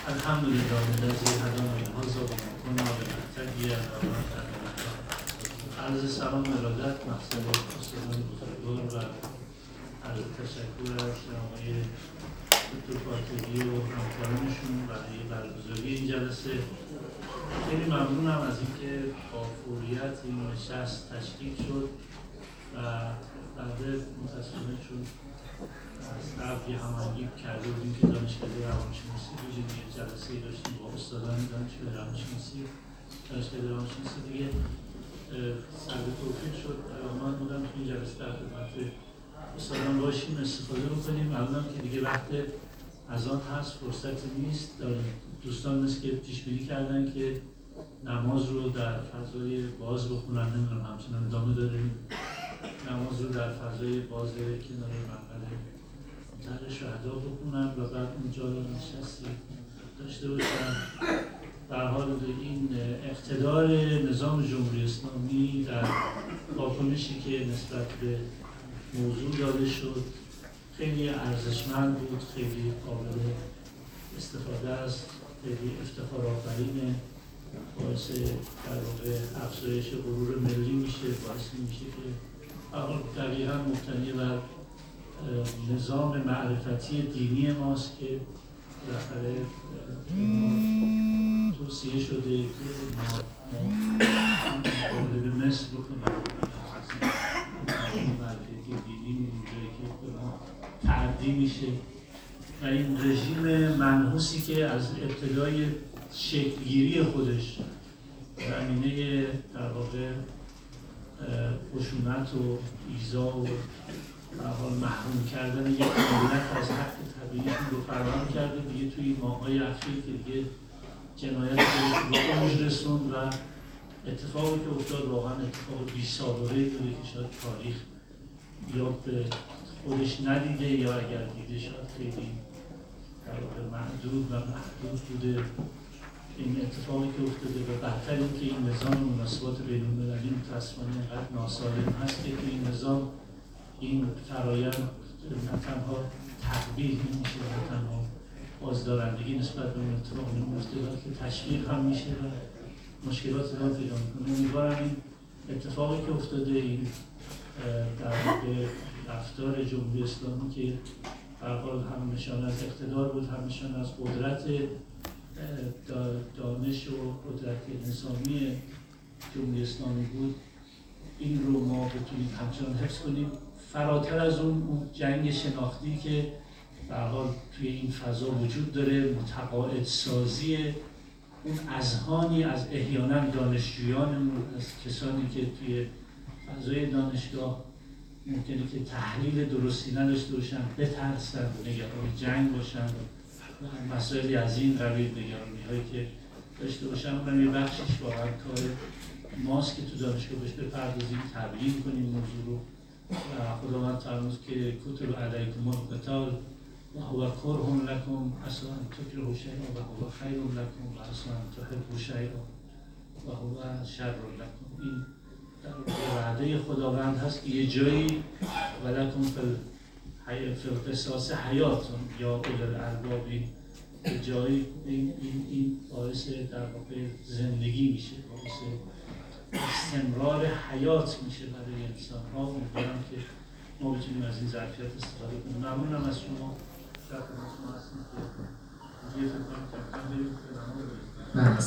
الحمد لله الذی هدانا لهذا و ما کنا لنهتدی لولا ان هدانا. عرض سلام ارادت مقصد استادان بزرگوار و عرض تشکر از آقای دکتر فاتحی و همکارانشون برای برگزاری این جلسه. خیلی ممنونم از اینکه با فوریت این نشست تشکیل شد و بعد متاسفانه چون از قبل هماهنگی کرده بودیم که دانشکده روانشناسی ویژگی جلسه‌ای داشتیم با استادان دانشگاه روانشناسی دانشکده روانشناسی دیگه سرد توفیق شد آمد بودم که این جلسه در خدمت استادان باشیم استفاده بکنیم. الانم که دیگه وقت از آن هست فرصتی نیست. دوستان مثل که پیش بینی کردن که نماز رو در فضای باز بخونن، نمیدونم همچنان ادامه داریم نماز رو در فضای باز کنار مقبره طرح شهدا بخونن و بعد اونجا رو نشستی داشته باشن. در حال این اقتدار نظام جمهوری اسلامی در واکنشی که نسبت به موضوع داده شد خیلی ارزشمند بود، خیلی قابل استفاده است، خیلی افتخار آفرینه، باعث در واقع افزایش غرور ملی میشه، باعث میشه که دقیقاً مبتنی بر نظام معرفتی دینی ماست که بالاخره توصیه شده که ما به مصر بکنیم معرفتی دینی اونجایی که به ما تعدی میشه و این رژیم منحوسی که از ابتدای شکلگیری خودش زمینه در واقع خشونت و ایذا و حال محروم کردن یک ملت از حق طبیعی رو فراهم کرده دیگه توی ماه‌های اخیر که دیگه جنایت به اوج رسوند و اتفاقی که افتاد واقعا اتفاق بی‌سابقه‌ای بوده که شاید تاریخ یا به خودش ندیده یا اگر دیده شاید خیلی در واقع محدود و محدود بوده. این اتفاقی که افتاده و بدتر این که این نظام مناسبات بین‌المللی متأسفانه اینقدر ناسالم هست که این نظام این فرایند نه تنها تقبیل نمیشه نه تنها بازدارندگی نسبت به اون اتفاق نمیفته بلکه تشویق هم میشه و مشکلات رو پیدا میکنه. امیدوارم این اتفاقی که افتاده این در واقع رفتار جمهوری اسلامی که به هر حال هم نشان از اقتدار بود هم نشان از قدرت دانش و قدرت نظامی جمهوری اسلامی بود این رو ما بتونیم همچنان حفظ کنیم فراتر از اون جنگ شناختی که به هر حال توی این فضا وجود داره، متقاعد سازی اون اذهانی از احیانا دانشجویانمون از کسانی که توی فضای دانشگاه ممکنه که تحلیل درستی نداشته باشن، بترسن، نگران جنگ باشن و مسائلی از این قبیل نگرانی‌هایی که داشته باشن. اونم یه بخشش واقعا کار ماست که تو دانشگاه بهش بپردازیم، تبیین کنیم موضوع رو و خداوند فرمود که کتب علیکم القتال و هو کره لکم عسی ان تکرهوا شیئا و هو خیر لکم و عسی ان تحبوا شیئا و هو شر لکم. این در وعده خداوند هست که یه جایی ولکم فی القصاص حیاتون یا اولی الالبابی یه جایی این باعث در واقع زندگی میشه، باعث استمرار حیات میشه برای انسان ها. امیدوارم که ما بتونیم از این ظرفیت استفاده کنیم. ممنونم از شما در خدمت شما هستیم که دیگه فکر کنم که بریم که